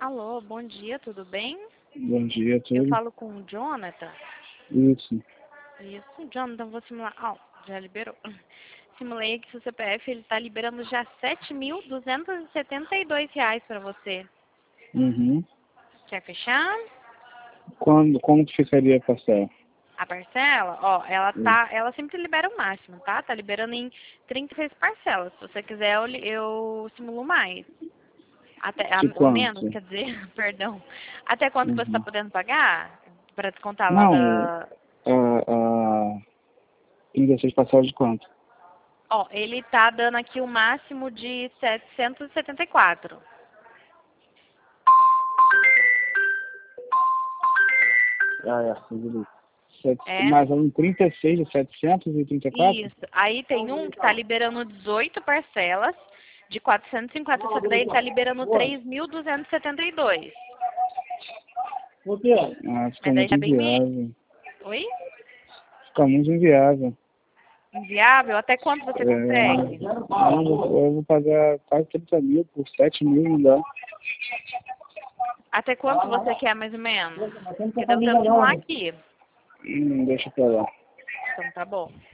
Alô, bom dia, tudo bem? Bom dia, Eu tudo? falo com o Jonathan. Isso. Isso, Jonathan, vou simular. Já liberou. Simulei aqui seu CPF, ele está liberando já R$ 7.272 para você. Uhum. Quer fechar? Como que ficaria a parcela? A parcela, ela sempre libera o máximo, tá? Tá liberando em 36 parcelas. Se você quiser, eu simulo mais. De Menos, quanto? quer dizer, perdão. Até quanto você está Uhum. podendo pagar? Para descontar lá Não, da. a 36 parcelas de quanto? Ele tá dando aqui o máximo de 774. Beleza. É, Mas em 36 de 734? isso. Aí tem um que tá liberando 18 parcelas de 450, só que daí tá liberando 3.272. Fica Mas daí muito tá bem menos. inviável. Oi? Fica muito inviável. Inviável? Até quanto você consegue? Eu vou pagar quase 30 mil por 7 mil, não dá. Até quanto você quer, mais ou menos? Porque deu pra eu simular aqui. Deixa pra lá. Então tá bom.